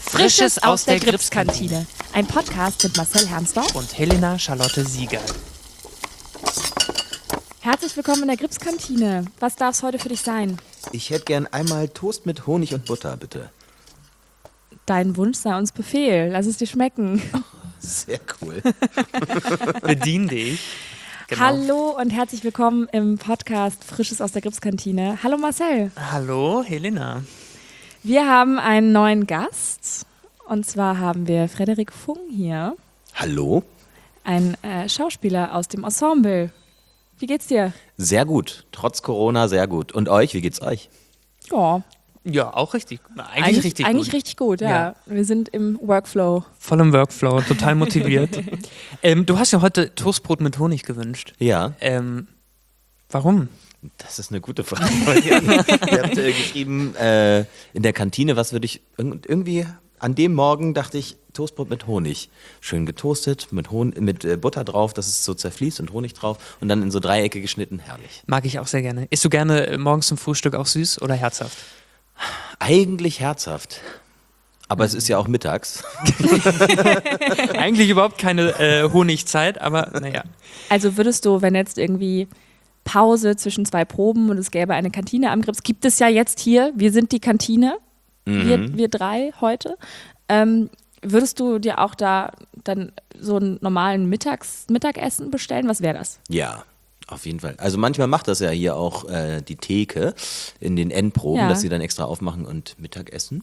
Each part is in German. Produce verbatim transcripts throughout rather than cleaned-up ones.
Frisches aus der Gripskantine. Ein Podcast mit Marcel Hermsdorf und Helena Charlotte Sieger. Herzlich willkommen in der Gripskantine. Was darf es heute für dich sein? Ich hätte gern einmal Toast mit Honig und Butter, bitte. Dein Wunsch sei uns Befehl. Lass es dir schmecken. Oh, sehr cool. Bedien dich. Genau. Hallo und herzlich willkommen im Podcast Frisches aus der Gripskantine. Hallo Marcel. Hallo Helena. Wir haben einen neuen Gast. Und zwar haben wir Frederik Fung hier. Hallo. Ein äh, Schauspieler aus dem Ensemble. Wie geht's dir? Sehr gut. Trotz Corona sehr gut. Und euch, wie geht's euch? Ja. Ja, auch richtig. Eigentlich, Eigentlich richtig eigentlich gut. richtig gut, ja. Ja. Wir sind im Workflow. Voll im Workflow, total motiviert. ähm, du hast ja heute Toastbrot mit Honig gewünscht. Ja. Ähm, warum? Das ist eine gute Frage. Ihr habt äh, geschrieben, äh, in der Kantine, was würde ich, irgendwie an dem Morgen dachte ich, Toastbrot mit Honig. Schön getoastet, mit, Hon mit äh, Butter drauf, dass es so zerfließt und Honig drauf und dann in so Dreiecke geschnitten, herrlich. Mag ich auch sehr gerne. Isst du gerne äh, morgens zum Frühstück auch süß oder herzhaft? Eigentlich herzhaft. Aber es ist ja auch mittags. Eigentlich überhaupt keine äh, Honigzeit, aber naja. Also würdest du, wenn jetzt irgendwie Pause zwischen zwei Proben und es gäbe eine Kantine am Grips, gibt es ja jetzt hier, wir sind die Kantine, Mhm. wir, wir drei heute, ähm, würdest du dir auch da dann so einen normalen Mittags Mittagessen bestellen? Was wäre das? Ja, auf jeden Fall. Also manchmal macht das ja hier auch äh, die Theke in den Endproben, Ja. dass sie dann extra aufmachen und Mittagessen.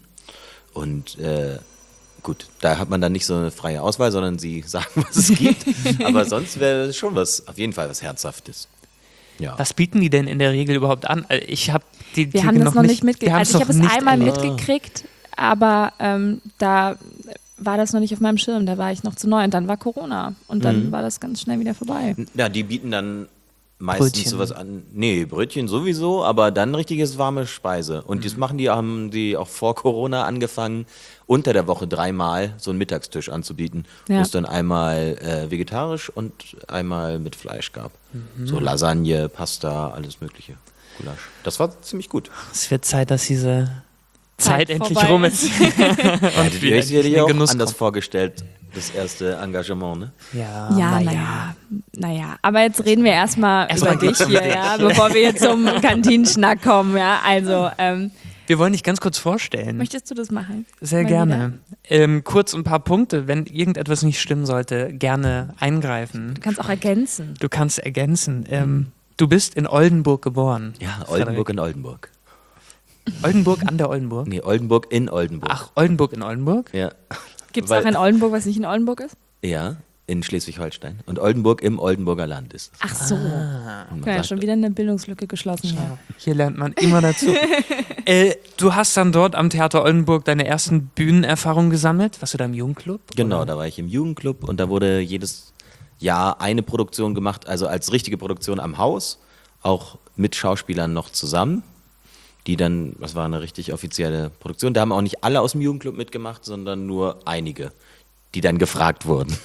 Und äh, gut, da hat man dann nicht so eine freie Auswahl, sondern sie sagen, was es gibt. Aber sonst wäre es schon was, auf jeden Fall was Herzhaftes. Ja. Was bieten die denn in der Regel überhaupt an? Also ich habe die Wir Theke haben das noch nicht wir mitgekriegt. haben's Also ich habe noch es nicht einmal erlebt. mitgekriegt, aber ähm, da war das noch nicht auf meinem Schirm, da war ich noch zu neu und dann war Corona und dann Mhm. war das ganz schnell wieder vorbei. Ja, die bieten dann meistens Brötchen. sowas an. Nee, Brötchen sowieso, aber dann richtiges warme Speise. Und das machen die, haben die auch vor Corona angefangen, unter der Woche dreimal so einen Mittagstisch anzubieten, Ja. wo es dann einmal äh, vegetarisch und einmal mit Fleisch gab. So Lasagne, Pasta, alles mögliche. Gulasch. Das war ziemlich gut. Es wird Zeit, dass diese Zeit, Zeit endlich vorbei rum ist. Hättet wir ihr euch endlich in sicherlich den auch Genuss anders kommen. vorgestellt, das erste Engagement, ne? Ja, Ja, na naja, naja. Aber jetzt reden wir erstmal Erstmal über dich geht's um hier, dich. ja, bevor wir jetzt zum Kantinenschnack kommen. Ja, also, ähm, Wir wollen dich ganz kurz vorstellen. möchtest du das machen? Sehr Mal gerne. Ähm, kurz ein paar Punkte. Wenn irgendetwas nicht stimmen sollte, gerne eingreifen. Du kannst auch ergänzen. Du kannst ergänzen. Ähm, du bist in Oldenburg geboren. Ja, Oldenburg in Oldenburg. Oldenburg an der Oldenburg? Nee, Oldenburg in Oldenburg. Ach, Oldenburg in Oldenburg? Ja. Gibt es Weil- auch in Oldenburg, was nicht in Oldenburg ist? Ja, in Schleswig-Holstein. Und Oldenburg im Oldenburger Land ist. Ach so. Ah. Und man Ja, sagt, schon wieder eine Bildungslücke geschlossen. Ja. Hier lernt man immer dazu. äh, du hast dann dort am Theater Oldenburg deine ersten Bühnenerfahrungen gesammelt. Warst du da im Jugendclub? Genau, oder? da war ich im Jugendclub und da wurde jedes Jahr eine Produktion gemacht, also als richtige Produktion am Haus, auch mit Schauspielern noch zusammen, die dann, das war eine richtig offizielle Produktion, da haben auch nicht alle aus dem Jugendclub mitgemacht, sondern nur einige, die dann gefragt wurden.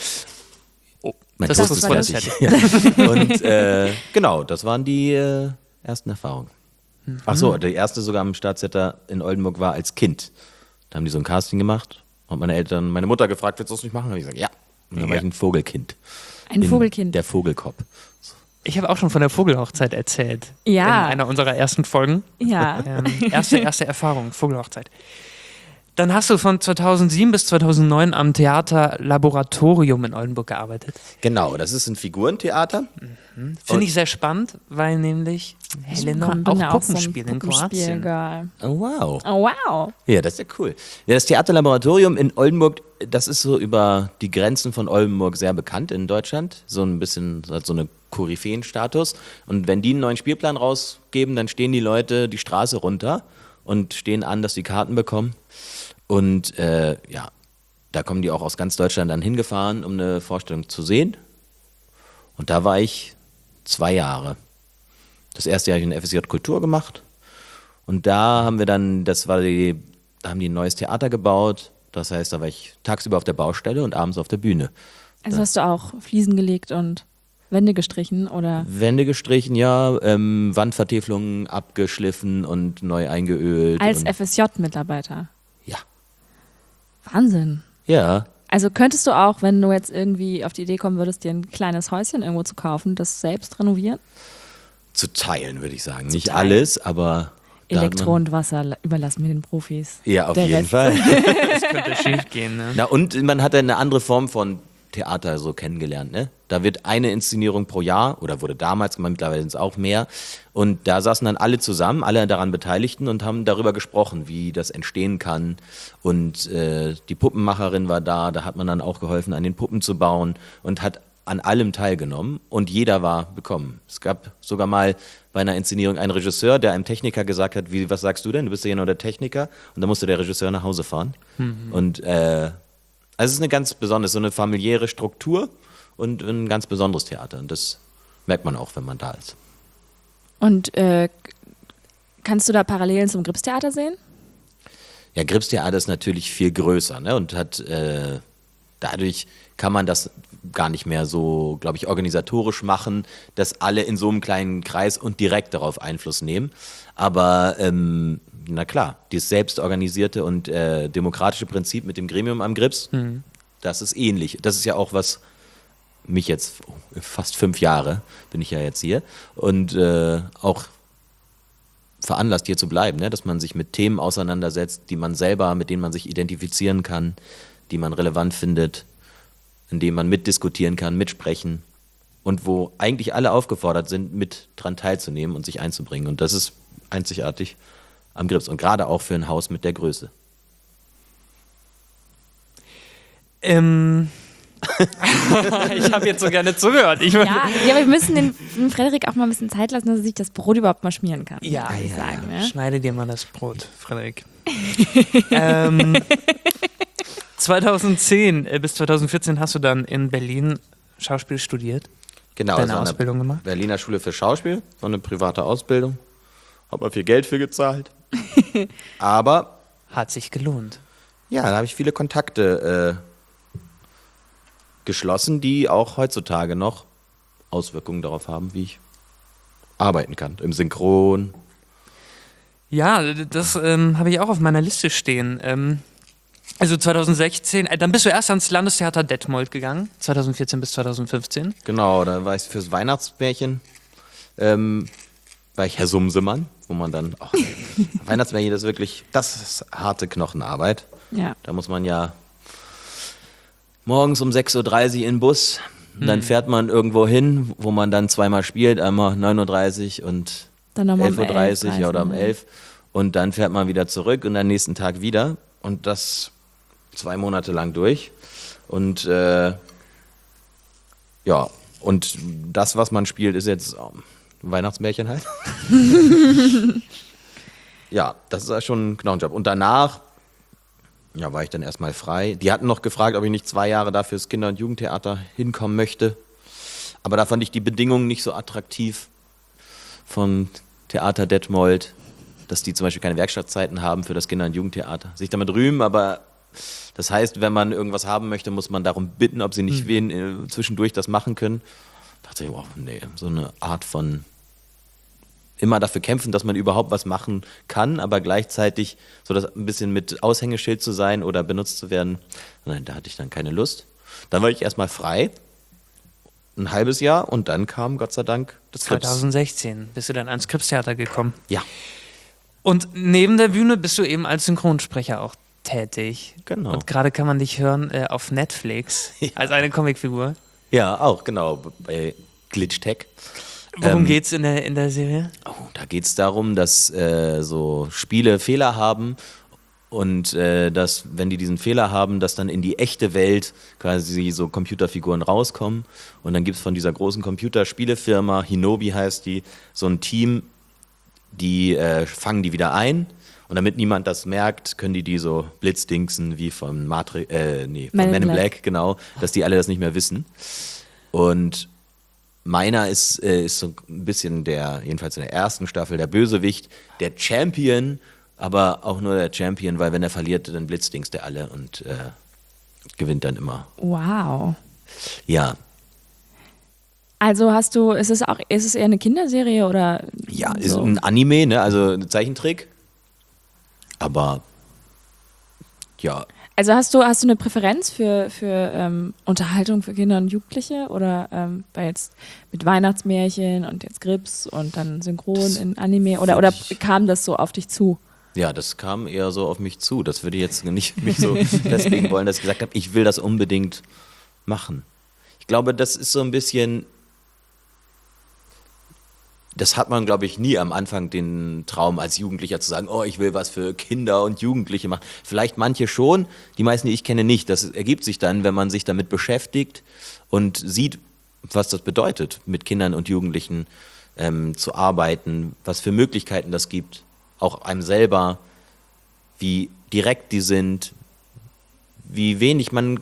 Oh, Mein das Toast ist ist das fertig. Ja. Und äh, genau, das waren die äh, ersten Erfahrungen. Ach so, der erste sogar am Staatstheater in Oldenburg war als Kind. Da haben die so ein Casting gemacht und meine Eltern, meine Mutter gefragt, willst du das nicht machen? Und ich gesagt, ja. Und dann war Ja. ich ein Vogelkind. Ein In Vogelkind. Der Vogelkopf. Ich habe auch schon von der Vogelhochzeit erzählt. Ja. In einer unserer ersten Folgen. Ja. Ähm, erste, erste Erfahrung, Vogelhochzeit. Dann hast du von zweitausendsieben bis zweitausendneun am Theater Laboratorium in Oldenburg gearbeitet. Genau, das ist ein Figurentheater. Finde ich sehr spannend, weil nämlich Helena Komm, bin auch ja Puppen so ein spielt in Puppenspiel, Kroatien. Girl. Oh, wow. Oh, wow. Ja, das ist ja cool. Ja, das Theaterlaboratorium in Oldenburg, das ist so über die Grenzen von Oldenburg sehr bekannt in Deutschland. So ein bisschen, hat so eine Koryphäenstatus. Und wenn die einen neuen Spielplan rausgeben, dann stehen die Leute die Straße runter und stehen an, dass sie Karten bekommen. Und äh, ja, da kommen die auch aus ganz Deutschland dann hingefahren, um eine Vorstellung zu sehen. Und da war ich zwei Jahre. Das erste Jahr habe ich eine F S J Kultur gemacht. Und da haben wir dann, das war die, da haben die ein neues Theater gebaut. Das heißt, da war ich tagsüber auf der Baustelle und abends auf der Bühne. Also hast du auch Fliesen gelegt und Wände gestrichen oder? Wände gestrichen, ja, ähm, Wandvertäfelungen abgeschliffen und neu eingeölt. Als und, F S J-Mitarbeiter. ja. Wahnsinn. Ja. Also könntest du auch, wenn du jetzt irgendwie auf die Idee kommen würdest, dir ein kleines Häuschen irgendwo zu kaufen, das selbst renovieren? Zu teilen, würde ich sagen. Nicht teilen. alles, aber da hat Elektro man- und Wasser la- überlassen wir den Profis. Ja, auf Der jeden Rest- Fall. Das könnte schief gehen, ne? Na, und man hat eine andere Form von Theater so kennengelernt, ne? Da wird eine Inszenierung pro Jahr oder wurde damals gemacht, mittlerweile sind es auch mehr. Und da saßen dann alle zusammen, alle daran Beteiligten und haben darüber gesprochen, wie das entstehen kann. Und äh, die Puppenmacherin war da, da hat man dann auch geholfen, an den Puppen zu bauen und hat an allem teilgenommen und jeder war bekommen. Es gab sogar mal bei einer Inszenierung einen Regisseur, der einem Techniker gesagt hat, wie, was sagst du denn? Du bist ja nur der Techniker. Und dann musste der Regisseur nach Hause fahren. Mhm. Und äh, also es ist eine ganz besondere, so eine familiäre Struktur und ein ganz besonderes Theater. Und das merkt man auch, wenn man da ist. Und äh, kannst du da Parallelen zum Gripstheater sehen? Ja, Gripstheater ist natürlich viel größer, ne? Und hat äh, dadurch kann man das gar nicht mehr so, glaube ich, organisatorisch machen, dass alle in so einem kleinen Kreis und direkt darauf Einfluss nehmen. Aber ähm, na klar, dieses selbstorganisierte und äh, demokratische Prinzip mit dem Gremium am Grips, mhm. das ist ähnlich. Das ist ja auch was mich jetzt, oh, fast fünf Jahre bin ich ja jetzt hier und äh, auch veranlasst, hier zu bleiben, ne? Dass man sich mit Themen auseinandersetzt, die man selber, mit denen man sich identifizieren kann, die man relevant findet, in denen man mitdiskutieren kann, mitsprechen und wo eigentlich alle aufgefordert sind, mit dran teilzunehmen und sich einzubringen. Und das ist einzigartig am Grips und gerade auch für ein Haus mit der Größe. Ähm, ich habe jetzt so gerne zugehört. Ich mein, Ja, ja, aber wir müssen den, dem Frederik auch mal ein bisschen Zeit lassen, dass er sich das Brot überhaupt mal schmieren kann. Ja, muss ich ja, sagen, ja. ne? Schneide dir mal das Brot, Frederik. ähm, zweitausendzehn bis zweitausendvierzehn hast du dann in Berlin Schauspiel studiert. Genau, Deine also an der Ausbildung gemacht? Berliner Schule für Schauspiel, so eine private Ausbildung. Hab mal viel Geld für gezahlt. Aber Hat sich gelohnt. ja, da habe ich viele Kontakte äh, geschlossen, die auch heutzutage noch Auswirkungen darauf haben, wie ich arbeiten kann. Im Synchron. Ja, das ähm, habe ich auch auf meiner Liste stehen. Ähm, also zweitausendsechzehn, äh, dann bist du erst ans Landestheater Detmold gegangen, zweitausendvierzehn bis zweitausendfünfzehn. Genau, da war ich fürs Weihnachtsmärchen, ähm, war ich Herr Sumsemann, wo man dann, ach, Weihnachtsmärchen, das ist wirklich, das ist harte Knochenarbeit. Ja. Da muss man ja morgens um sechs Uhr dreißig in den Bus, und dann fährt man irgendwo hin, wo man dann zweimal spielt, einmal neun Uhr dreißig und Dann nochmal um elf Uhr dreißig elf, ja, oder um ne? elf und dann fährt man wieder zurück und am nächsten Tag wieder und das zwei Monate lang durch und äh, ja, und das, was man spielt, ist jetzt ähm, Weihnachtsmärchen halt. Ja, das ist ja schon ein Knochenjob. Und danach, ja, war ich dann erstmal frei. Die hatten noch gefragt, ob ich nicht zwei Jahre dafür ins Kinder- und Jugendtheater hinkommen möchte. Aber da fand ich die Bedingungen nicht so attraktiv von Theater Detmold, dass die zum Beispiel keine Werkstattzeiten haben für das Kinder- und Jugendtheater. Sich damit rühmen, aber das heißt, wenn man irgendwas haben möchte, muss man darum bitten, ob sie nicht Mhm. wen, äh, zwischendurch das machen können. Da dachte ich, wow, nee, so eine Art von immer dafür kämpfen, dass man überhaupt was machen kann, aber gleichzeitig so das ein bisschen mit Aushängeschild zu sein oder benutzt zu werden. Nein, da hatte ich dann keine Lust. Dann war ich erstmal frei, ein halbes Jahr und dann kam Gott sei Dank das Krips. zweitausendsechzehn bist du dann ans Kripstheater gekommen. Ja, Und neben der Bühne bist du eben als Synchronsprecher auch tätig. Genau. Und gerade kann man dich hören äh, auf Netflix Ja. als eine Comicfigur. ja, auch genau, bei Glitch Tech. Worum Ähm, geht's in der, in der Serie? Oh, da geht es darum, dass äh, so Spiele Fehler haben und äh, dass, wenn die diesen Fehler haben, dass dann in die echte Welt quasi so Computerfiguren rauskommen. Und dann gibt es von dieser großen Computerspielefirma, Hinobi heißt die, so ein Team, die äh, fangen die wieder ein. Und damit niemand das merkt, können die die so blitzdingsen wie von Matrix, äh, nee, von Men in Men in Black. Black, genau, dass die alle das nicht mehr wissen. Und meiner ist, äh, ist so ein bisschen der, jedenfalls in der ersten Staffel, der Bösewicht, der Champion, aber auch nur der Champion, weil wenn er verliert, dann blitzdingst er alle und äh, gewinnt dann immer. Wow. Ja, Also hast du, ist es auch, ist es eher eine Kinderserie oder? ja, ist so? ein Anime, ne, also ein Zeichentrick, aber ja, Also hast du, hast du eine Präferenz für, für ähm, Unterhaltung für Kinder und Jugendliche? Oder ähm, bei jetzt mit Weihnachtsmärchen und jetzt Grips und dann Synchron Das in Anime? Oder, oder kam das so auf dich zu? Ja, das kam eher so auf mich zu. Das würde ich jetzt nicht mich so deswegen wollen, dass ich gesagt habe, ich will das unbedingt machen. Ich glaube, das ist so ein bisschen, das hat man, glaube ich, nie am Anfang den Traum als Jugendlicher zu sagen, oh, ich will was für Kinder und Jugendliche machen. Vielleicht manche schon, die meisten, die ich kenne, nicht. Das ergibt sich dann, wenn man sich damit beschäftigt und sieht, was das bedeutet, mit Kindern und Jugendlichen ähm, zu arbeiten, was für Möglichkeiten das gibt, auch einem selber, wie direkt die sind, wie wenig man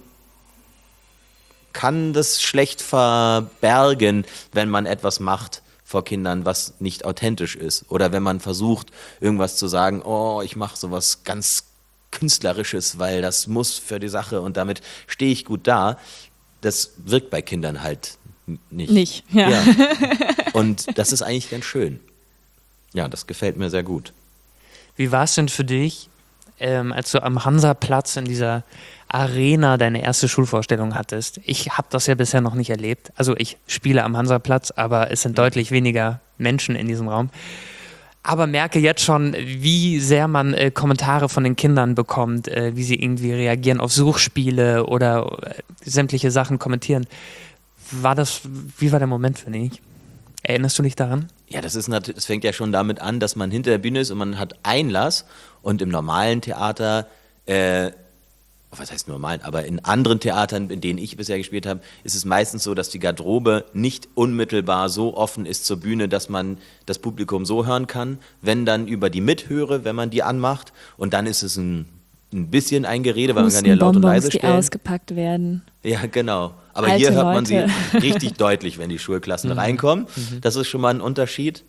kann das schlecht verbergen, wenn man etwas macht vor Kindern, was nicht authentisch ist. Oder wenn man versucht, irgendwas zu sagen, oh, ich mache sowas ganz Künstlerisches, weil das muss für die Sache und damit stehe ich gut da. Das wirkt bei Kindern halt nicht. Nicht, ja. ja. Und das ist eigentlich ganz schön. Ja, das gefällt mir sehr gut. Wie war es denn für dich, ähm, als du am Hansaplatz in dieser Arena deine erste Schulvorstellung hattest? Ich habe das ja bisher noch nicht erlebt. Also ich spiele am Hansaplatz, aber es sind deutlich weniger Menschen in diesem Raum. Aber merke jetzt schon, wie sehr man äh, Kommentare von den Kindern bekommt, äh, wie sie irgendwie reagieren auf Suchspiele oder äh, sämtliche Sachen kommentieren. War das, wie war der Moment für dich? Erinnerst du dich daran? Ja, das ist natürlich, es fängt ja schon damit an, dass man hinter der Bühne ist und man hat Einlass und im normalen Theater, äh, was heißt normalen, aber in anderen Theatern, in denen ich bisher gespielt habe, ist es meistens so, dass die Garderobe nicht unmittelbar so offen ist zur Bühne, dass man das Publikum so hören kann, wenn dann über die Mithöre, wenn man die anmacht und dann ist es ein, ein bisschen ein Gerede, weil man kann ja laut und leise die stellen. ausgepackt werden. Ja, genau. Aber Alte hier hört man Leute. sie richtig deutlich, wenn die Schulklassen Mhm. reinkommen. Mhm. Das ist schon mal ein Unterschied.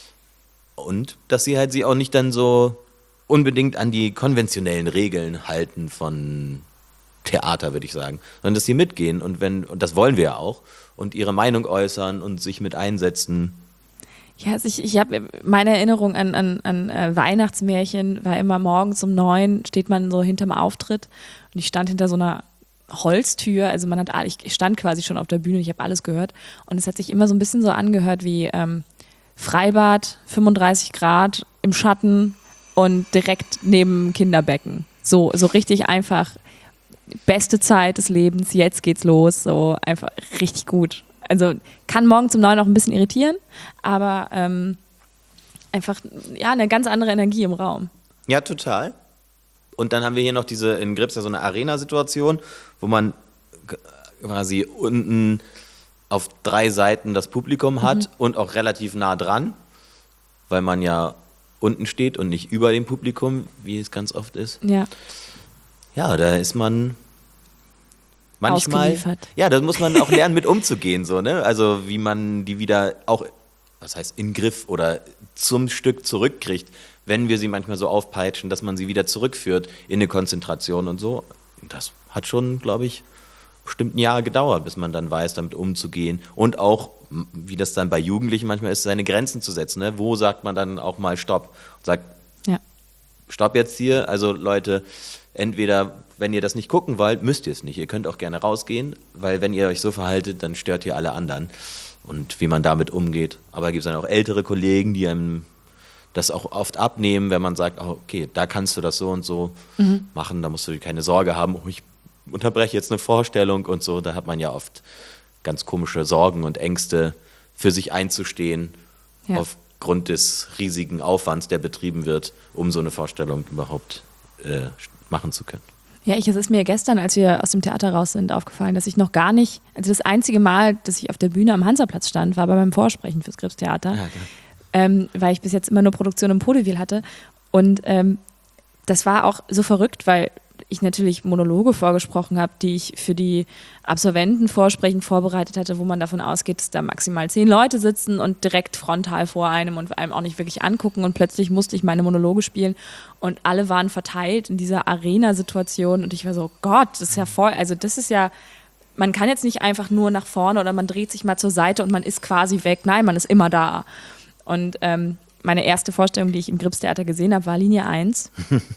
Und dass sie halt sich auch nicht dann so unbedingt an die konventionellen Regeln halten von Theater, würde ich sagen, sondern dass sie mitgehen und wenn, und das wollen wir ja auch, und ihre Meinung äußern und sich mit einsetzen. Ja, also ich, ich habe meine Erinnerung an, an, an äh, Weihnachtsmärchen war immer morgens um neun steht man so hinterm Auftritt und ich stand hinter so einer Holztür, also man hat, ich, ich stand quasi schon auf der Bühne, ich habe alles gehört und es hat sich immer so ein bisschen so angehört wie ähm, Freibad, fünfunddreißig Grad im Schatten und direkt neben Kinderbecken. So, so richtig einfach beste Zeit des Lebens, jetzt geht's los, so einfach richtig gut. Also kann morgens um neun auch ein bisschen irritieren, aber ähm, einfach ja eine ganz andere Energie im Raum. Ja, total. Und dann haben wir hier noch diese, in Grips ja so eine Arena-Situation, wo man quasi unten auf drei Seiten das Publikum hat mhm. und auch relativ nah dran, weil man ja unten steht und nicht über dem Publikum, wie es ganz oft ist. Ja. Ja, da ist man manchmal, ausgeliefert. Ja, da muss man auch lernen, mit umzugehen, so, ne? Also wie man die wieder auch, was heißt in Griff oder zum Stück zurückkriegt, wenn wir sie manchmal so aufpeitschen, dass man sie wieder zurückführt in eine Konzentration und so. Das hat schon, glaube ich, bestimmt ein Jahr gedauert, bis man dann weiß, damit umzugehen und auch, wie das dann bei Jugendlichen manchmal ist, seine Grenzen zu setzen, ne? Wo sagt man dann auch mal Stopp und sagt, ja. Stopp jetzt hier, also Leute, entweder, wenn ihr das nicht gucken wollt, müsst ihr es nicht. Ihr könnt auch gerne rausgehen, weil wenn ihr euch so verhaltet, dann stört ihr alle anderen. Und wie man damit umgeht. Aber es gibt dann auch ältere Kollegen, die einem das auch oft abnehmen, wenn man sagt, oh, okay, da kannst du das so und so mhm. machen, da musst du dir keine Sorge haben, oh, ich unterbreche jetzt eine Vorstellung und so. Da hat man ja oft ganz komische Sorgen und Ängste, für sich einzustehen, ja. aufgrund des riesigen Aufwands, der betrieben wird, um so eine Vorstellung überhaupt äh, machen zu können. Ja, ich, es ist mir gestern, als wir aus dem Theater raus sind, aufgefallen, dass ich noch gar nicht, also das einzige Mal, dass ich auf der Bühne am Hansaplatz stand, war bei meinem Vorsprechen fürs Grips-Theater, ja, ähm, weil ich bis jetzt immer nur Produktion im Podevil hatte. Und ähm, das war auch so verrückt, weil ich natürlich Monologe vorgesprochen habe, die ich für die Absolventenvorsprechen vorbereitet hatte, wo man davon ausgeht, dass da maximal zehn Leute sitzen und direkt frontal vor einem und einem auch nicht wirklich angucken. Und plötzlich musste ich meine Monologe spielen und alle waren verteilt in dieser Arena-Situation und ich war so, Gott, das ist ja voll, also das ist ja, man kann jetzt nicht einfach nur nach vorne oder man dreht sich mal zur Seite und man ist quasi weg. Nein, man ist immer da. Und ähm, meine erste Vorstellung, die ich im Grips-Theater gesehen habe, war Linie eins.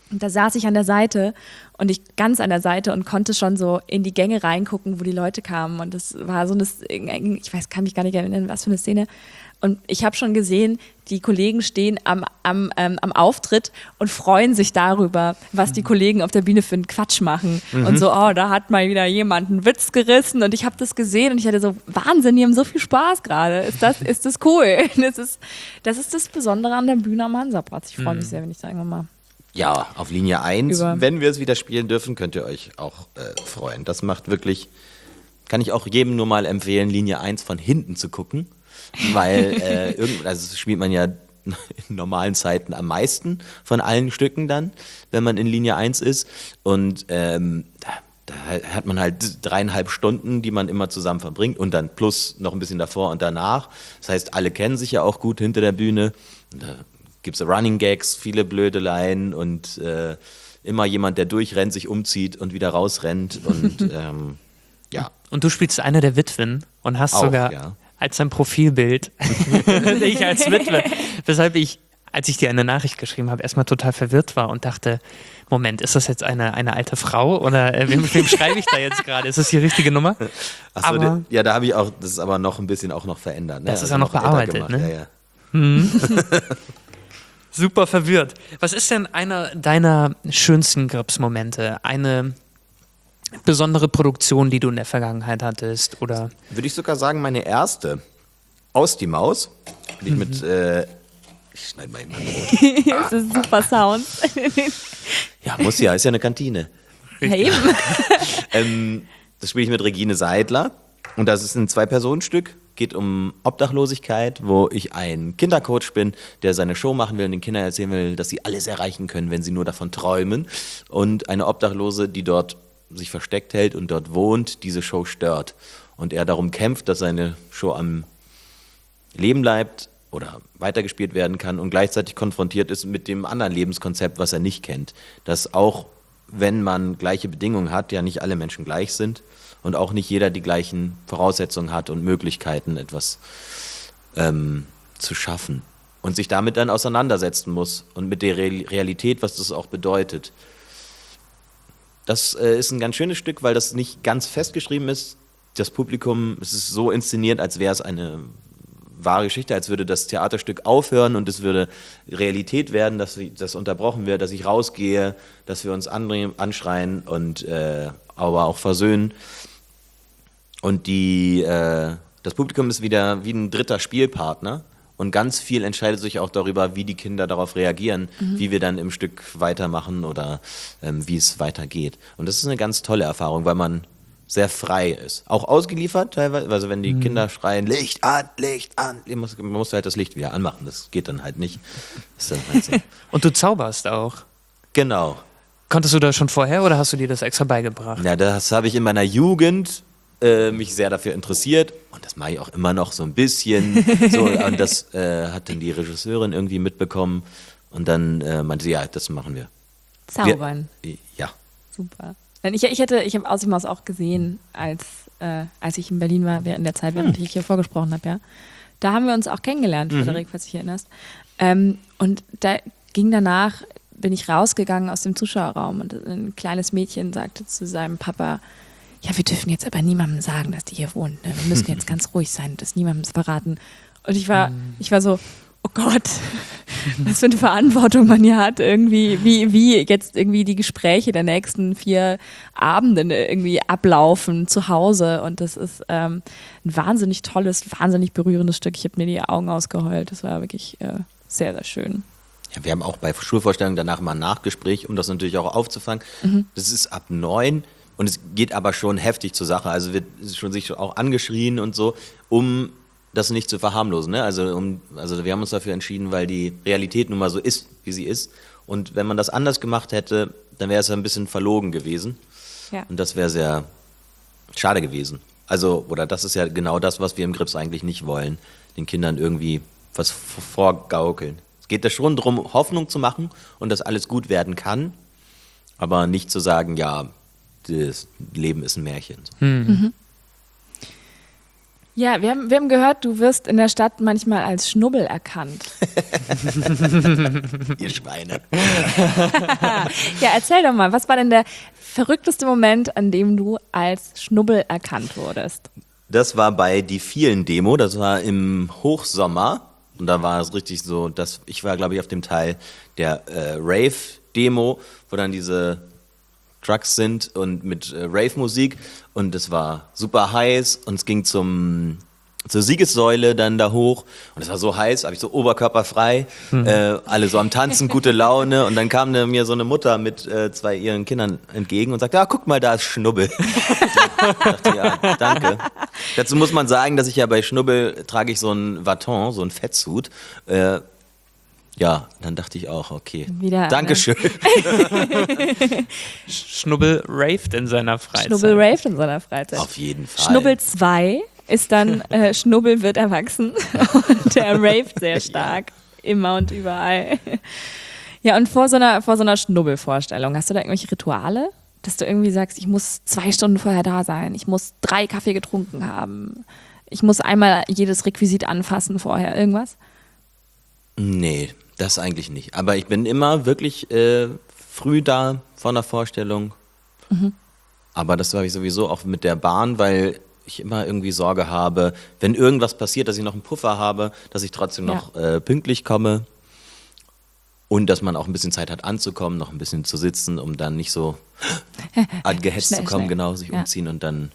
Und da saß ich an der Seite und ich ganz an der Seite und konnte schon so in die Gänge reingucken, wo die Leute kamen. Und das war so eine, ich weiß, kann mich gar nicht erinnern, was für eine Szene. Und ich habe schon gesehen, die Kollegen stehen am, am, ähm, am Auftritt und freuen sich darüber, was die Kollegen auf der Bühne für einen Quatsch machen. Mhm. Und so, oh, da hat mal wieder jemand einen Witz gerissen. Und ich habe das gesehen und ich hatte so, Wahnsinn, die haben so viel Spaß gerade. Ist das, ist das cool? Das ist, das ist das Besondere an der Bühne am Hansaplatz. Ich freue mich sehr, wenn ich da irgendwann mal... Ja, auf Linie eins, Über. wenn wir es wieder spielen dürfen, könnt ihr euch auch äh, freuen. Das macht wirklich, kann ich auch jedem nur mal empfehlen, Linie eins von hinten zu gucken, weil äh, irgend, also spielt man ja in normalen Zeiten am meisten von allen Stücken dann, wenn man in Linie eins ist und ähm, da, da hat man halt dreieinhalb Stunden, die man immer zusammen verbringt und dann plus noch ein bisschen davor und danach. Das heißt, alle kennen sich ja auch gut hinter der Bühne. Und da gibt es Running Gags, viele Blödeleien und äh, immer jemand, der durchrennt, sich umzieht und wieder rausrennt und ähm, ja. Und du spielst eine der Witwen und hast Auch, sogar ja. als dein Profilbild dich als Witwe, weshalb ich, als ich dir eine Nachricht geschrieben habe, erstmal total verwirrt war und dachte, Moment, ist das jetzt eine, eine alte Frau oder äh, wem, wem schreibe ich da jetzt gerade? Ist das die richtige Nummer? Achso, aber, ja, da habe ich auch, das ist aber noch ein bisschen auch noch verändert. Ne? Das ist also ja noch bearbeitet, ne? Ja, ja. Hm. Super verwirrt. Was ist denn einer deiner schönsten Grips-Momente? Eine besondere Produktion, die du in der Vergangenheit hattest? Oder? Würde ich sogar sagen, meine erste. Aus die Maus. Die ich Mhm. mit, äh, ich schneide mal in mein Brot. Das ist super Sound. Ja, muss ja, ist ja eine Kantine. Ja, eben. ähm, das spiele ich mit Regine Seidler. Und das ist ein Zwei-Personen-Stück. Geht um Obdachlosigkeit, wo ich ein Kindercoach bin, der seine Show machen will und den Kindern erzählen will, dass sie alles erreichen können, wenn sie nur davon träumen. Und eine Obdachlose, die dort sich versteckt hält und dort wohnt, diese Show stört. Und er darum kämpft, dass seine Show am Leben bleibt oder weitergespielt werden kann und gleichzeitig konfrontiert ist mit dem anderen Lebenskonzept, was er nicht kennt. Dass auch, wenn man gleiche Bedingungen hat, ja nicht alle Menschen gleich sind. Und auch nicht jeder die gleichen Voraussetzungen hat und Möglichkeiten, etwas ähm, zu schaffen. Und sich damit dann auseinandersetzen muss und mit der Re- Realität, was das auch bedeutet. Das äh, ist ein ganz schönes Stück, weil das nicht ganz festgeschrieben ist. Das Publikum, es ist so inszeniert, als wäre es eine wahre Geschichte, als würde das Theaterstück aufhören und es würde Realität werden, dass das unterbrochen wird, dass ich rausgehe, dass wir uns andrehen, anschreien und äh, aber auch versöhnen. Und die, äh, das Publikum ist wieder wie ein dritter Spielpartner und ganz viel entscheidet sich auch darüber, wie die Kinder darauf reagieren, mhm. wie wir dann im Stück weitermachen oder ähm, wie es weitergeht. Und das ist eine ganz tolle Erfahrung, weil man sehr frei ist. Auch ausgeliefert teilweise, also wenn die mhm. Kinder schreien, Licht an, Licht an, man muss, man muss halt das Licht wieder anmachen, das geht dann halt nicht. Das ist dann halt so. Und du zauberst auch. Genau. Konntest du das schon vorher oder hast du dir das extra beigebracht? Ja, das habe ich in meiner Jugend äh, mich sehr dafür interessiert und das mache ich auch immer noch so ein bisschen. So, und das äh, hat dann die Regisseurin irgendwie mitbekommen und dann äh, meinte sie, ja, das machen wir. Zaubern. Wir, ja. Super. Ich, ich hätte, ich habe Aus die Maus auch gesehen, als, äh, als ich in Berlin war, während der Zeit, während hm. ich hier vorgesprochen habe, ja. Da haben wir uns auch kennengelernt, mhm. Frederik, falls du dich erinnerst. Ähm, und da ging danach, bin ich rausgegangen aus dem Zuschauerraum und ein kleines Mädchen sagte zu seinem Papa, ja, wir dürfen jetzt aber niemandem sagen, dass die hier wohnt. Ne? Wir müssen jetzt ganz ruhig sein und das niemandem verraten. Und ich war, mhm. ich war so, oh Gott, was für eine Verantwortung man hier hat, irgendwie, wie, wie jetzt irgendwie die Gespräche der nächsten vier Abende irgendwie ablaufen zu Hause. Und das ist ähm, ein wahnsinnig tolles, wahnsinnig berührendes Stück. Ich habe mir die Augen ausgeheult. Das war wirklich äh, sehr, sehr schön. Ja, wir haben auch bei Schulvorstellungen danach mal ein Nachgespräch, um das natürlich auch aufzufangen. Mhm. Das ist ab neun und es geht aber schon heftig zur Sache. Also wird schon sich auch angeschrien und so, um das nicht zu verharmlosen. Ne? Also, um, also wir haben uns dafür entschieden, weil die Realität nun mal so ist, wie sie ist. Und wenn man das anders gemacht hätte, dann wäre es ein bisschen verlogen gewesen. Ja. Und das wäre sehr schade gewesen. Also, oder das ist ja genau das, was wir im Grips eigentlich nicht wollen. Den Kindern irgendwie was vorgaukeln. Es geht da schon darum, Hoffnung zu machen und dass alles gut werden kann. Aber nicht zu sagen, ja, das Leben ist ein Märchen. Hm. Mhm. Ja, wir haben, wir haben gehört, du wirst in der Stadt manchmal als Schnubbel erkannt. Ihr Schweine. Ja, erzähl doch mal, was war denn der verrückteste Moment, an dem du als Schnubbel erkannt wurdest? Das war bei Die vielen Demo, das war im Hochsommer. Und da war es richtig so, dass ich war, glaube ich, auf dem Teil der äh, Rave-Demo, wo dann diese Trucks sind und mit äh, Rave-Musik. Und es war super heiß und es ging zum, zur Siegessäule dann da hoch. Und es war so heiß, habe ich so oberkörperfrei, mhm. äh, alle so am Tanzen, gute Laune. Und dann kam mir so eine Mutter mit äh, zwei ihren Kindern entgegen und sagte, ah, guck mal, da ist Schnubbel. Ich dachte, ja, danke. Dazu muss man sagen, dass ich ja bei Schnubbel trage ich so ein Vaton, so ein Fettsuit. Äh, ja, dann dachte ich auch, okay, Wieder, Dankeschön. Ne? Schnubbel raved in seiner Freizeit. Schnubbel raved in seiner Freizeit. Auf jeden Fall. Schnubbel zwei ist dann, äh, Schnubbel wird erwachsen und der raved sehr stark, ja. Immer und überall. Ja, und vor so einer, vor so einer Schnubbelvorstellung, hast du da irgendwelche Rituale? Dass du irgendwie sagst, ich muss zwei Stunden vorher da sein, ich muss drei Kaffee getrunken haben, ich muss einmal jedes Requisit anfassen vorher, irgendwas? Nee, das eigentlich nicht. Aber ich bin immer wirklich äh, früh da vor einer Vorstellung. Mhm. Aber das habe ich sowieso auch mit der Bahn, weil ich immer irgendwie Sorge habe, wenn irgendwas passiert, dass ich noch einen Puffer habe, dass ich trotzdem noch ja. äh, pünktlich komme. Und dass man auch ein bisschen Zeit hat anzukommen, noch ein bisschen zu sitzen, um dann nicht so angehetzt schnell, zu kommen, schnell. Genau, sich ja. umziehen und dann...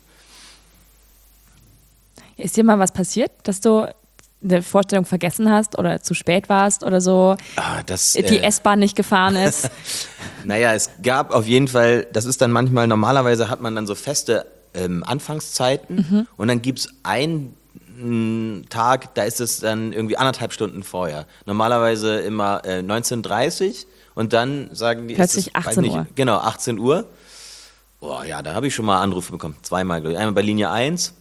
Ist dir mal was passiert, dass du eine Vorstellung vergessen hast oder zu spät warst oder so, ah, das, die äh, S-Bahn nicht gefahren ist? Naja, es gab auf jeden Fall, das ist dann manchmal, normalerweise hat man dann so feste ähm, Anfangszeiten mhm. und dann gibt es ein Tag, da ist es dann irgendwie anderthalb Stunden vorher. Normalerweise immer äh, neunzehn Uhr dreißig und dann sagen die... Plötzlich es, achtzehn Uhr. Nicht, genau, achtzehn Uhr. Boah, ja, da habe ich schon mal Anrufe bekommen. Zweimal, glaube ich. Einmal bei Linie eins.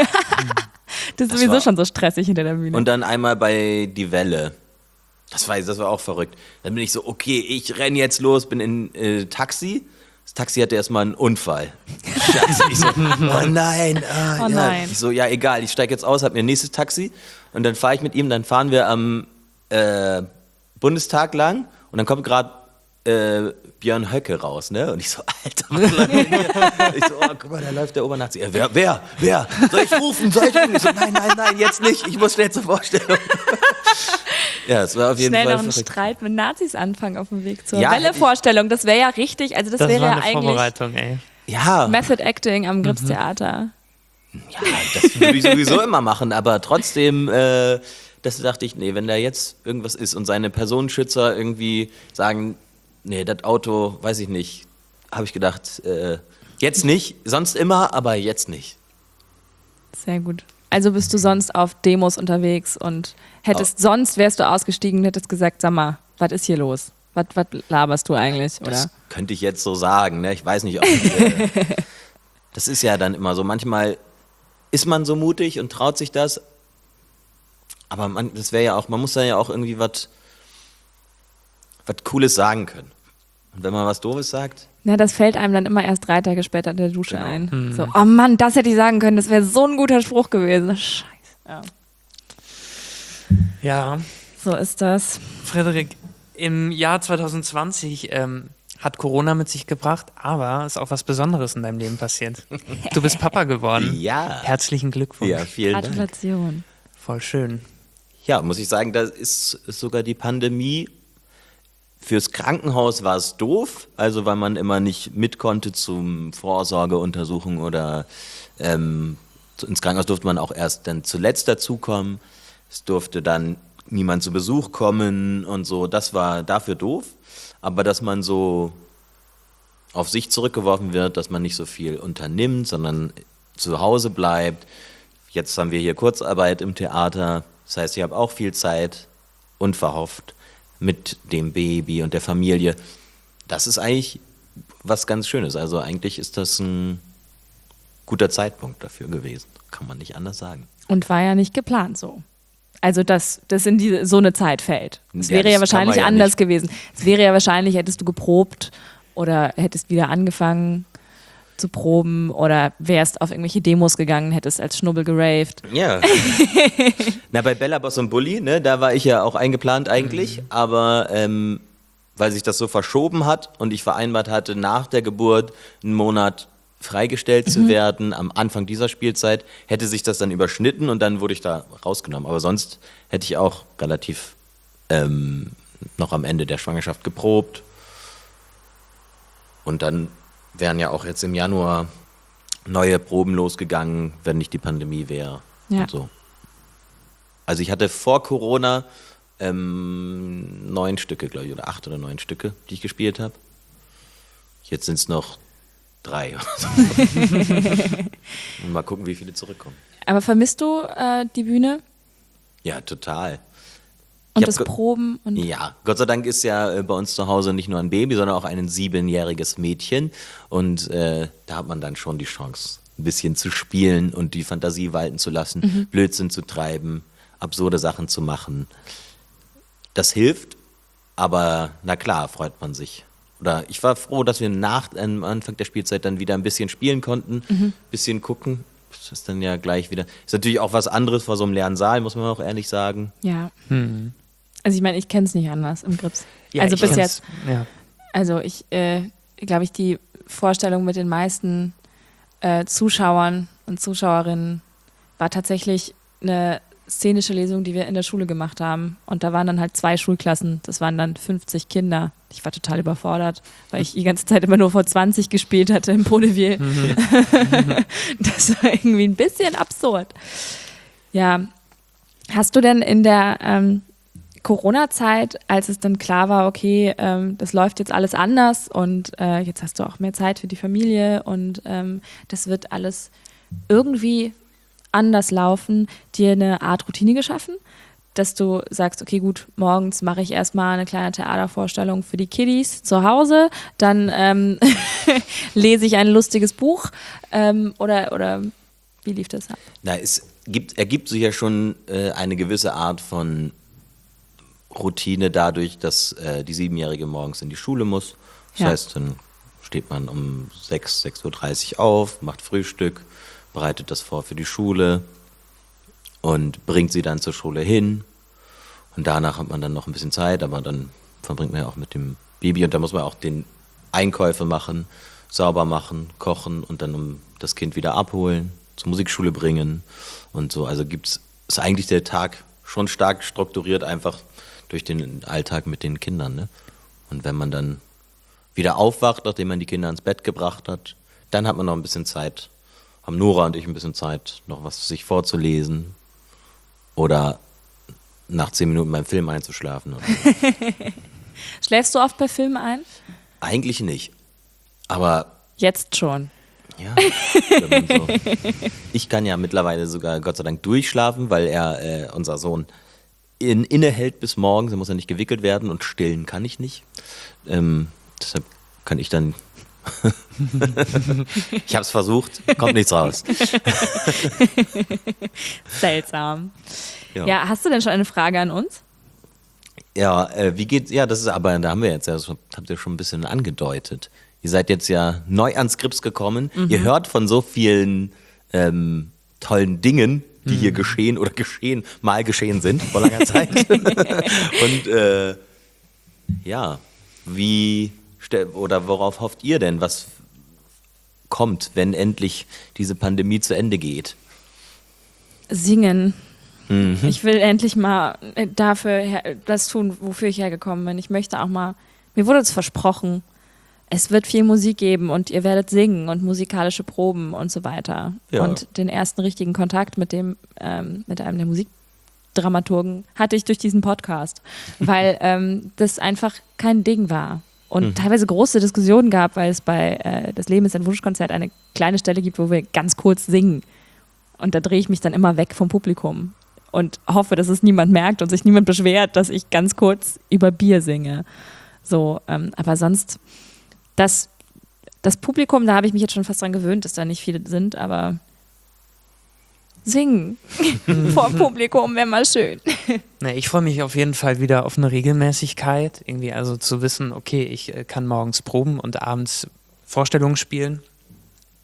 Das ist das sowieso war, schon so stressig hinter der Bühne. Und dann einmal bei Die Welle. Das war, das war auch verrückt. Dann bin ich so, okay, ich renne jetzt los, bin in äh, Taxi. Das Taxi hatte erstmal einen Unfall. Scheiße. Ich so, oh nein. Ah, oh ja. nein. Ich so, ja, egal, ich steige jetzt aus, hab mir ein nächstes Taxi. Und dann fahre ich mit ihm, dann fahren wir am äh, Bundestag lang. Und dann kommt gerade äh, Björn Höcke raus, ne? Und ich so, Alter, was läuft denn hier? Ich so, oh, guck mal, da läuft der Obernazi. Ja, wer, wer, wer? Soll ich rufen? Soll ich rufen? Ich so, nein, nein, nein, jetzt nicht. Ich muss schnell zur Vorstellung. Ja, es war auf jeden Schnell Fall noch einen Streit mit Nazis anfangen auf dem Weg zur ja, Welle-Vorstellung. Das wäre ja richtig, also das, das wäre war ja eine eigentlich Vorbereitung, ey. Ja. Method Acting am Gripstheater. Ja, das würde ich sowieso immer machen, aber trotzdem, äh, das dachte ich, nee, wenn da jetzt irgendwas ist und seine Personenschützer irgendwie sagen, nee, das Auto, weiß ich nicht, habe ich gedacht, äh, jetzt nicht, sonst immer, aber jetzt nicht. Sehr gut. Also bist du sonst auf Demos unterwegs und hättest, oh. sonst wärst du ausgestiegen und hättest gesagt, sag mal, was ist hier los? Was, was laberst du eigentlich? Oder? Das könnte ich jetzt so sagen, ne? Ich weiß nicht, ob ich, äh, das ist ja dann immer so, manchmal ist man so mutig und traut sich das, aber man, das wäre ja auch, man muss da ja auch irgendwie was was Cooles sagen können. Und wenn man was Doofes sagt... Na, das fällt einem dann immer erst drei Tage später in der Dusche genau. ein. Mhm. So, oh Mann, das hätte ich sagen können, das wäre so ein guter Spruch gewesen. Scheiße. Ja. Ja. So ist das. Frederik, im Jahr zwanzig zwanzig ähm, hat Corona mit sich gebracht, aber ist auch was Besonderes in deinem Leben passiert. Du bist Papa geworden. Ja. Herzlichen Glückwunsch. Ja, vielen Dank. Gratulation. Voll schön. Ja, muss ich sagen, da ist, ist sogar die Pandemie... Fürs Krankenhaus war es doof, also weil man immer nicht mit konnte zum Vorsorgeuntersuchung oder ähm, ins Krankenhaus durfte man auch erst dann zuletzt dazukommen. Es durfte dann niemand zu Besuch kommen und so, das war dafür doof. Aber dass man so auf sich zurückgeworfen wird, dass man nicht so viel unternimmt, sondern zu Hause bleibt. Jetzt haben wir hier Kurzarbeit im Theater, das heißt, ich habe auch viel Zeit, unverhofft, mit dem Baby und der Familie. Das ist eigentlich was ganz Schönes. Also eigentlich ist das ein guter Zeitpunkt dafür gewesen. Kann man nicht anders sagen. Und war ja nicht geplant so. Also, dass das in die, so eine Zeit fällt. Es Ja, wäre das ja kann wahrscheinlich man ja anders nicht. gewesen. Es wäre ja wahrscheinlich, hättest du geprobt oder hättest wieder angefangen. zu proben oder wärst auf irgendwelche Demos gegangen, hättest als Schnubbel geraved. Ja. Na, bei Bella, Boss und Bulli, ne, da war ich ja auch eingeplant eigentlich, mhm. aber ähm, weil sich das so verschoben hat und ich vereinbart hatte, nach der Geburt einen Monat freigestellt mhm. zu werden, am Anfang dieser Spielzeit, hätte sich das dann überschnitten und dann wurde ich da rausgenommen. Aber sonst hätte ich auch relativ ähm, noch am Ende der Schwangerschaft geprobt. Und dann wären ja auch jetzt im Januar neue Proben losgegangen, wenn nicht die Pandemie wäre. Ja. Und so. Also ich hatte vor Corona ähm, neun Stücke, glaube ich, oder acht oder neun Stücke, die ich gespielt habe. Jetzt sind es noch drei. Und mal gucken, wie viele zurückkommen. Aber vermisst du äh, die Bühne? Ja, total. Und das Proben? Und ja, Gott sei Dank ist ja äh, bei uns zu Hause nicht nur ein Baby, sondern auch ein siebenjähriges Mädchen. Und äh, da hat man dann schon die Chance, ein bisschen zu spielen und die Fantasie walten zu lassen, mhm. Blödsinn zu treiben, absurde Sachen zu machen. Das hilft, aber na klar, freut man sich. Oder ich war froh, dass wir nach am Anfang der Spielzeit dann wieder ein bisschen spielen konnten, ein mhm. bisschen gucken. Das ist dann ja gleich wieder. Ist natürlich auch was anderes vor so einem leeren Saal, muss man auch ehrlich sagen. Ja. Hm. Also ich meine, ich kenne es nicht anders im Grips. Ja, also bis jetzt. Ja. Also ich äh, glaube ich, die Vorstellung mit den meisten äh, Zuschauern und Zuschauerinnen war tatsächlich eine szenische Lesung, die wir in der Schule gemacht haben. Und da waren dann halt zwei Schulklassen. Das waren dann fünfzig Kinder. Ich war total überfordert, weil ich die ganze Zeit immer nur vor zwanzig gespielt hatte im Vaudeville. Mhm. Das war irgendwie ein bisschen absurd. Ja. Hast du denn in der ähm, Corona-Zeit, als es dann klar war, okay, ähm, das läuft jetzt alles anders und äh, jetzt hast du auch mehr Zeit für die Familie und ähm, das wird alles irgendwie anders laufen, dir eine Art Routine geschaffen, dass du sagst, okay, gut, morgens mache ich erstmal eine kleine Theatervorstellung für die Kiddies zu Hause, dann ähm, lese ich ein lustiges Buch ähm, oder, oder wie lief das ab? Na, es gibt, ergibt sich ja schon äh, eine gewisse Art von Routine dadurch, dass äh, die Siebenjährige morgens in die Schule muss. Das ja. heißt, dann steht man um sechs, sechs Uhr dreißig auf, macht Frühstück, bereitet das vor für die Schule und bringt sie dann zur Schule hin. Und danach hat man dann noch ein bisschen Zeit, aber dann verbringt man ja auch mit dem Baby und da muss man auch den Einkäufe machen, sauber machen, kochen und dann um das Kind wieder abholen, zur Musikschule bringen und so. Also gibt's, ist eigentlich der Tag schon stark strukturiert, einfach durch den Alltag mit den Kindern. Ne? Und wenn man dann wieder aufwacht, nachdem man die Kinder ins Bett gebracht hat, dann hat man noch ein bisschen Zeit, haben Nora und ich ein bisschen Zeit, noch was sich vorzulesen oder nach zehn Minuten beim Film einzuschlafen. Oder so. Schläfst du oft bei Filmen ein? Eigentlich nicht, aber... Jetzt schon. Ja, so. Ich kann ja mittlerweile sogar Gott sei Dank durchschlafen, weil er, äh, unser Sohn, in, innehält bis morgens, er muss ja nicht gewickelt werden und stillen kann ich nicht. Ähm, deshalb kann ich dann... Ich habe es versucht, kommt nichts raus. Seltsam. Ja. ja, hast du denn schon eine Frage an uns? Ja, äh, wie geht, ja, das ist aber, da haben wir jetzt, ja, das habt ihr schon ein bisschen angedeutet. Ihr seid jetzt ja neu ans Grips gekommen. Mhm. Ihr hört von so vielen ähm, tollen Dingen, die mhm. hier geschehen oder geschehen, mal geschehen sind vor langer Zeit. Und äh, ja, wie oder worauf hofft ihr denn, was kommt, wenn endlich diese Pandemie zu Ende geht? Singen. Mhm. Ich will endlich mal dafür das tun, wofür ich hergekommen bin. Ich möchte auch mal, mir wurde es versprochen, es wird viel Musik geben und ihr werdet singen und musikalische Proben und so weiter. Ja. Und den ersten richtigen Kontakt mit dem, ähm, mit einem der Musikdramaturgen hatte ich durch diesen Podcast, weil ähm, das einfach kein Ding war. Und mhm. teilweise große Diskussionen gab, weil es bei äh, Das Leben ist ein Wunschkonzert eine kleine Stelle gibt, wo wir ganz kurz singen. Und da drehe ich mich dann immer weg vom Publikum und hoffe, dass es niemand merkt und sich niemand beschwert, dass ich ganz kurz über Bier singe. So, ähm, aber sonst, das, das Publikum, da habe ich mich jetzt schon fast dran gewöhnt, dass da nicht viele sind, aber singen vor Publikum wäre mal schön. Na, ich freue mich auf jeden Fall wieder auf eine Regelmäßigkeit. Irgendwie also zu wissen, okay, ich äh, kann morgens proben und abends Vorstellungen spielen.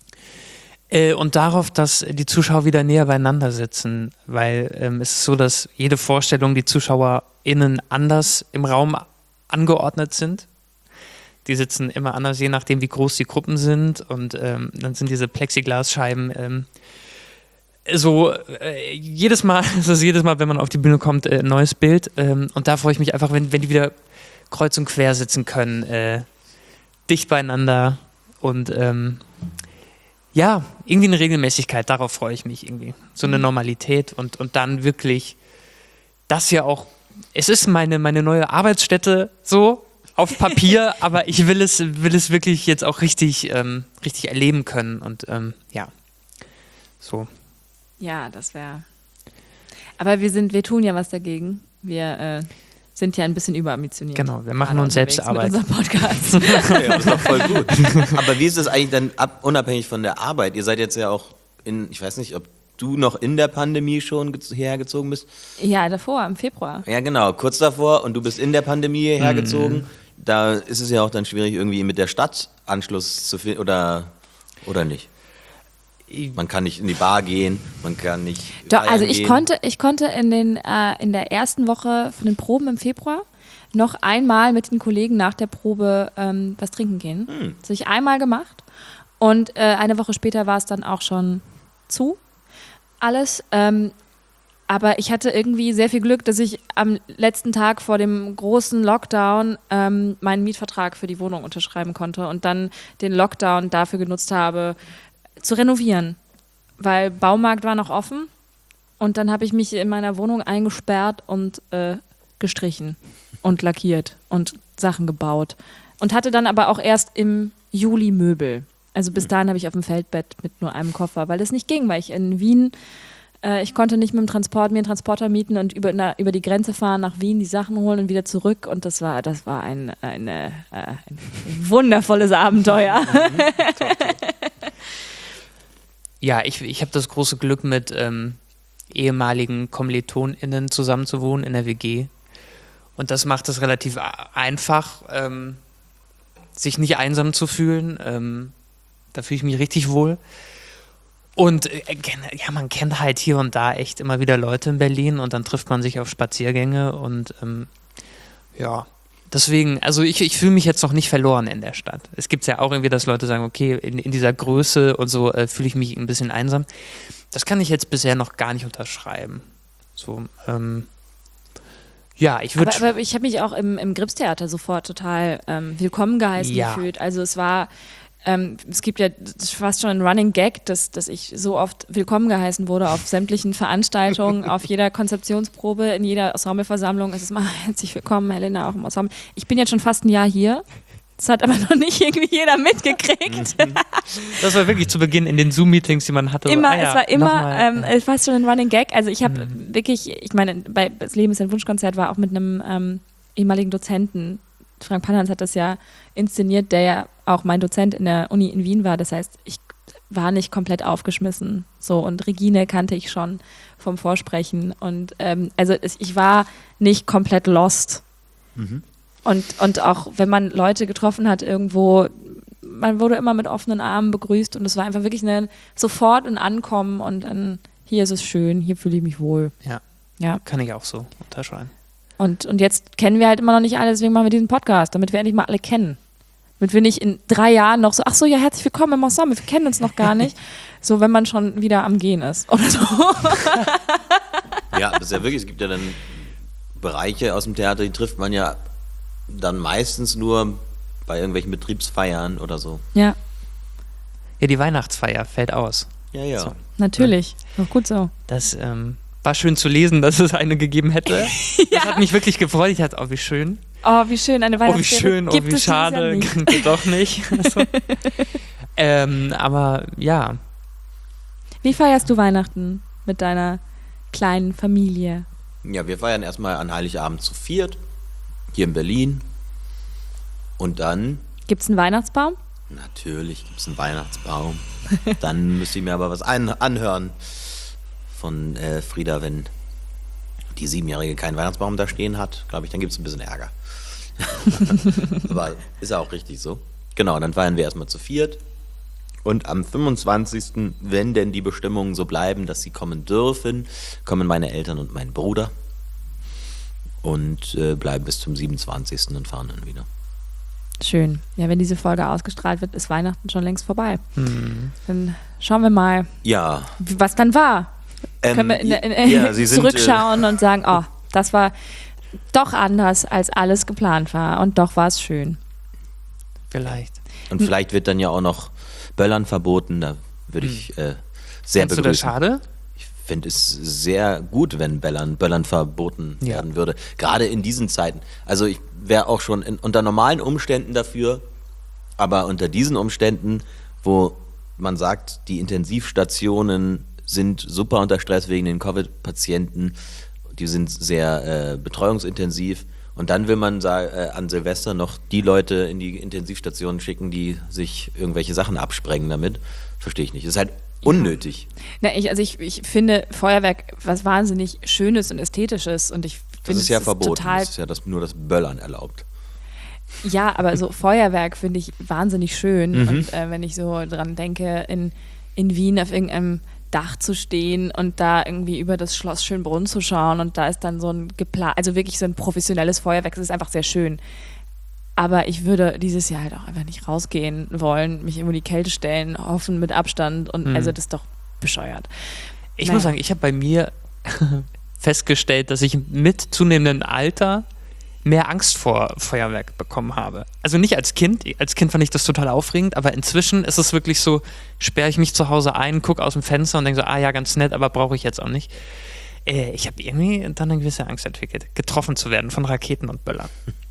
Äh, und darauf, dass die Zuschauer wieder näher beieinander sitzen, weil ähm, es ist so, dass jede Vorstellung die ZuschauerInnen anders im Raum angeordnet sind. Die sitzen immer anders, je nachdem, wie groß die Gruppen sind. Und ähm, dann sind diese Plexiglasscheiben ähm, so äh, jedes Mal, es ist jedes Mal, wenn man auf die Bühne kommt, äh, ein neues Bild. Ähm, und da freue ich mich einfach, wenn, wenn die wieder kreuz und quer sitzen können, äh, dicht beieinander und ähm, ja, irgendwie eine Regelmäßigkeit, darauf freue ich mich irgendwie. So eine Normalität und, und dann wirklich das ja auch, es ist meine, meine neue Arbeitsstätte so auf Papier, aber ich will es, will es wirklich jetzt auch richtig, ähm, richtig erleben können und ähm, ja, so. Ja, das wäre. Aber wir sind, wir tun ja was dagegen. Wir äh, sind ja ein bisschen überambitioniert. Genau, wir machen uns selbst Arbeit. Mit unserem Podcast. Ja, das ist doch voll gut. Aber wie ist es eigentlich dann ab, unabhängig von der Arbeit? Ihr seid jetzt ja auch in, ich weiß nicht, ob du noch in der Pandemie schon ge- hergezogen bist? Ja, davor, im Februar. Ja, genau, kurz davor und du bist in der Pandemie hergezogen. Mhm. Da ist es ja auch dann schwierig, irgendwie mit der Stadt Anschluss zu finden oder, oder nicht? Man kann nicht in die Bar gehen, man kann nicht. Doch, also ich gehen. konnte, ich konnte in, den, äh, in der ersten Woche von den Proben im Februar noch einmal mit den Kollegen nach der Probe ähm, was trinken gehen. Hm. Das habe ich einmal gemacht und äh, eine Woche später war es dann auch schon zu. Alles. Ähm, aber ich hatte irgendwie sehr viel Glück, dass ich am letzten Tag vor dem großen Lockdown ähm, meinen Mietvertrag für die Wohnung unterschreiben konnte und dann den Lockdown dafür genutzt habe, zu renovieren, weil Baumarkt war noch offen und dann habe ich mich in meiner Wohnung eingesperrt und äh, gestrichen und lackiert und Sachen gebaut und hatte dann aber auch erst im Juli Möbel. Also bis dahin habe ich auf dem Feldbett mit nur einem Koffer, weil das nicht ging, weil ich in Wien, äh, ich konnte nicht mit dem Transport, mir einen Transporter mieten und über, na, über die Grenze fahren nach Wien, die Sachen holen und wieder zurück und das war, das war ein, eine, äh, ein wundervolles Abenteuer. Ja, ich, ich habe das große Glück, mit ähm, ehemaligen KommilitonInnen zusammenzuwohnen in der W G. Und das macht es relativ einfach, ähm, sich nicht einsam zu fühlen. Ähm, da fühle ich mich richtig wohl. Und äh, ja, man kennt halt hier und da echt immer wieder Leute in Berlin und dann trifft man sich auf Spaziergänge und ähm, ja, deswegen, also ich, ich fühle mich jetzt noch nicht verloren in der Stadt. Es gibt ja auch irgendwie, dass Leute sagen, okay, in, in dieser Größe und so äh, fühle ich mich ein bisschen einsam. Das kann ich jetzt bisher noch gar nicht unterschreiben. So, ähm, ja, ich würde... Aber, aber ich habe mich auch im, im Gripstheater sofort total ähm, willkommen geheißen ja. gefühlt. Also es war... Ähm, es gibt ja fast schon einen Running Gag, dass, dass ich so oft willkommen geheißen wurde auf sämtlichen Veranstaltungen, auf jeder Konzeptionsprobe, in jeder Ensembleversammlung. Es ist mal herzlich willkommen, Helena, auch im Ensemble. Ich bin jetzt schon fast ein Jahr hier. Das hat aber noch nicht irgendwie jeder mitgekriegt. Das war wirklich zu Beginn in den Zoom-Meetings, die man hatte. Immer, so, ah ja, es war immer, mal, ähm, ja. es war schon ein Running Gag. Also ich habe Mhm. wirklich, ich meine, bei Das Leben ist ein Wunschkonzert war auch mit einem ähm, ehemaligen Dozenten. Frank Pannerns hat das ja inszeniert, der ja auch mein Dozent in der Uni in Wien war. Das heißt, ich war nicht komplett aufgeschmissen. So, und Regine kannte ich schon vom Vorsprechen. Und ähm, also es, ich war nicht komplett lost. Mhm. Und, und auch wenn man Leute getroffen hat irgendwo, man wurde immer mit offenen Armen begrüßt und es war einfach wirklich eine, sofort ein Ankommen und dann, hier ist es schön, hier fühle ich mich wohl. Ja. Ja. Kann ich auch so unterschreiben. Und, und jetzt kennen wir halt immer noch nicht alle, deswegen machen wir diesen Podcast, damit wir endlich mal alle kennen. Damit wir nicht in drei Jahren noch so, ach so, ja, herzlich willkommen im Ensemble, wir kennen uns noch gar nicht. So, wenn man schon wieder am Gehen ist oder so. Ja, das ist ja wirklich, es gibt ja dann Bereiche aus dem Theater, die trifft man ja dann meistens nur bei irgendwelchen Betriebsfeiern oder so. Ja, Ja, die Weihnachtsfeier fällt aus. Ja, ja. So. natürlich. Doch gut so. Das ähm, war schön zu lesen, dass es eine gegeben hätte. Das hat mich wirklich gefreut. Ich dachte, oh, wie schön. Oh, wie schön, eine Oh, wie Weihnachtsfeier. schön, oh, Gibt wie es dieses Jahr schade. nicht. Geht doch nicht. Also, ähm, aber ja, Wie feierst du Weihnachten mit deiner kleinen Familie? Ja, wir feiern erstmal an Heiligabend zu viert, hier in Berlin. Und dann, Gibt es einen Weihnachtsbaum? natürlich gibt es einen Weihnachtsbaum. Dann müsste ich mir aber was ein anhören von äh, Frieda, wenn die Siebenjährige keinen Weihnachtsbaum da stehen hat. Glaube ich, dann gibt es ein bisschen Ärger. Aber ist ja auch richtig so. Genau, dann feiern wir erstmal zu viert. Und am fünfundzwanzigsten, wenn denn die Bestimmungen so bleiben, dass sie kommen dürfen, kommen meine Eltern und mein Bruder und äh, bleiben bis zum siebenundzwanzigsten und fahren dann wieder. Schön. Ja, wenn diese Folge ausgestrahlt wird, ist Weihnachten schon längst vorbei. Hm. Dann schauen wir mal, Ja. was dann war. Ähm, Können wir in, in, in, ja, Sie sind, zurückschauen äh, und sagen, oh, das war doch anders, als alles geplant war. Und doch war es schön. Vielleicht. Und vielleicht wird dann ja auch noch Böllern verboten, da würde ich äh, sehr Findest du das begrüßen. schade? Ich finde es sehr gut, wenn Böllern, Böllern verboten Ja. werden würde. Gerade in diesen Zeiten. Also ich wäre auch schon in, unter normalen Umständen dafür, aber unter diesen Umständen, wo man sagt, die Intensivstationen sind super unter Stress wegen den Covid-Patienten, die sind sehr äh, betreuungsintensiv. Und dann will man sa- äh, an Silvester noch die Leute in die Intensivstationen schicken, die sich irgendwelche Sachen absprengen damit. Verstehe ich nicht. Das ist halt unnötig. Na, ich, also ich, ich finde Feuerwerk was wahnsinnig Schönes und Ästhetisches. Und ich Das finde ist ja es verboten. total. Das ist ja das, nur das Böllern erlaubt. Ja, aber so Feuerwerk finde ich wahnsinnig schön. Mhm. Und äh, wenn ich so dran denke, in, in Wien auf irgendeinem Dach zu stehen und da irgendwie über das Schloss Schönbrunn zu schauen und da ist dann so ein geplant, also wirklich so ein professionelles Feuerwerk, das ist einfach sehr schön. Aber ich würde dieses Jahr halt auch einfach nicht rausgehen wollen, mich irgendwo in die Kälte stellen, hoffen mit Abstand und Mhm. also das ist doch bescheuert. Ich Naja. muss sagen, ich habe bei mir festgestellt, dass ich mit zunehmendem Alter mehr Angst vor Feuerwerk bekommen habe. Also nicht als Kind. Als Kind fand ich das total aufregend, aber inzwischen ist es wirklich so, sperre ich mich zu Hause ein, gucke aus dem Fenster und denke so, ah ja, ganz nett, aber brauche ich jetzt auch nicht. Äh, ich habe irgendwie dann eine gewisse Angst entwickelt, getroffen zu werden von Raketen und Böllern.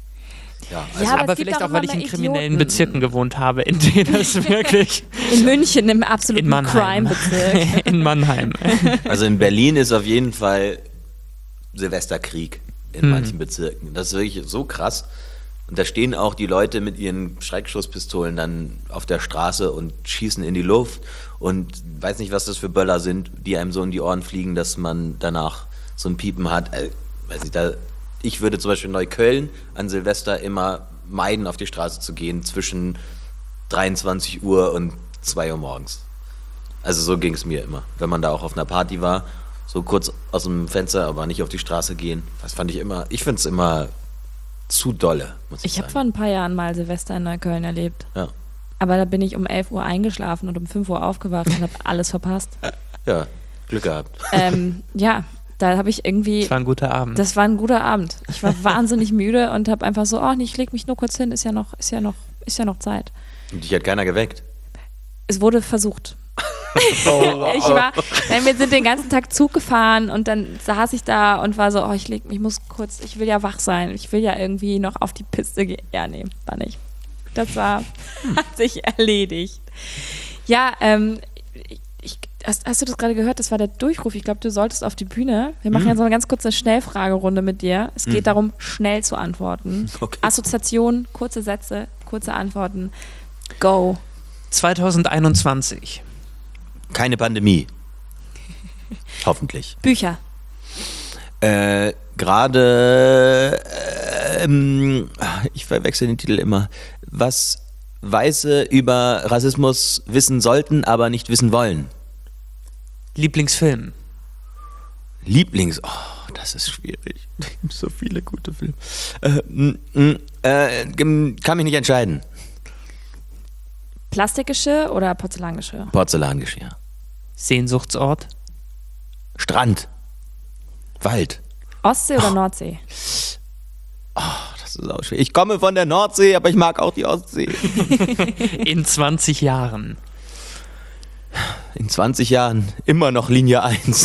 Ja, Ja, aber aber es gibt vielleicht auch auch, weil immer ich in mehr kriminellen Idioten. Bezirken gewohnt habe, in denen es wirklich In München, im absoluten in Mannheim. Crime-Bezirk. in Mannheim. Also in Berlin ist auf jeden Fall Silvesterkrieg in Hm. manchen Bezirken. Das ist wirklich so krass. Und da stehen auch die Leute mit ihren Schreckschusspistolen dann auf der Straße und schießen in die Luft und weiß nicht, was das für Böller sind, die einem so in die Ohren fliegen, dass man danach so ein Piepen hat. Äh, weiß ich, da, ich würde zum Beispiel in Neukölln an Silvester immer meiden, auf die Straße zu gehen zwischen dreiundzwanzig Uhr und zwei Uhr morgens. Also so ging es mir immer. Wenn man da auch auf einer Party war, so kurz aus dem Fenster, aber nicht auf die Straße gehen. Das fand ich immer, ich finde es immer zu dolle, muss ich, Ich habe sagen. vor ein paar Jahren mal Silvester in Neukölln erlebt. Ja. Aber da bin ich um elf Uhr eingeschlafen und um fünf Uhr aufgewacht und habe alles verpasst. Ja, Glück gehabt. ähm, ja, da habe ich irgendwie, Das war ein guter Abend. das war ein guter Abend. Ich war wahnsinnig müde und habe einfach so, oh, ich leg mich nur kurz hin, ist ja noch, ist ja noch, ist ja noch Zeit. Und dich hat keiner geweckt. Es wurde versucht. Ich war, nein, wir sind den ganzen Tag Zug gefahren und dann saß ich da und war so, oh, ich leg mich, ich muss kurz, ich will ja wach sein, ich will ja irgendwie noch auf die Piste gehen. Ja, nee, war nicht. Das war, hat sich erledigt. Ja, ähm, ich, ich, hast, hast du das gerade gehört? Das war der Durchruf. Ich glaube, du solltest auf die Bühne. Wir machen Mhm. jetzt so eine ganz kurze Schnellfragerunde mit dir. Es geht Mhm. darum, schnell zu antworten. Okay. Assoziation, kurze Sätze, kurze Antworten. Go. zwanzig einundzwanzig. Keine Pandemie. Hoffentlich. Bücher. Äh, gerade, ähm, ich verwechsel den Titel immer. Was Weiße über Rassismus wissen sollten, aber nicht wissen wollen. Lieblingsfilm. Lieblings... Oh, das ist schwierig. So viele gute Filme. Äh, m, m, äh, gem- kann mich nicht entscheiden. Plastikgeschirr oder Porzellangeschirr? Porzellangeschirr. Sehnsuchtsort. Strand. Wald. Ostsee oder Nordsee? Das ist auch schwer. Ich komme von der Nordsee, aber ich mag auch die Ostsee. In zwanzig Jahren. In zwanzig Jahren immer noch Linie eins.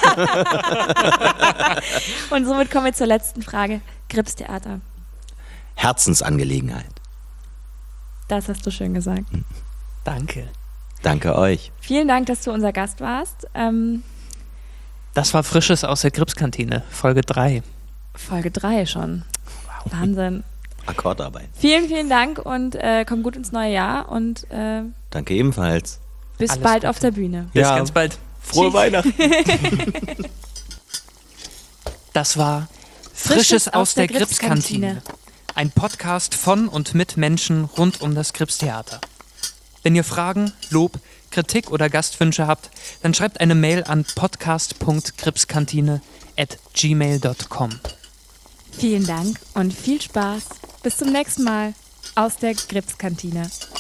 Und somit kommen wir zur letzten Frage. Gripstheater. Herzensangelegenheit. Das hast du schön gesagt. Danke. Danke euch. Vielen Dank, dass du unser Gast warst. Ähm, Das war Frisches aus der Gripskantine, Folge drei. Folge drei schon. Wahnsinn. Akkordarbeit. Vielen, vielen Dank und äh, komm gut ins neue Jahr und äh, Danke ebenfalls. bis Alles bald Gute. auf der Bühne. Bis Ja. ganz bald. Frohe Tschüss. Weihnachten. Das war Frisches, aus der Gripskantine. Ein Podcast von und mit Menschen rund um das Gripstheater. Wenn ihr Fragen, Lob, Kritik oder Gastwünsche habt, dann schreibt eine Mail an podcast punkt gripskantine at gmail punkt com. Vielen Dank und viel Spaß. Bis zum nächsten Mal aus der Gripskantine.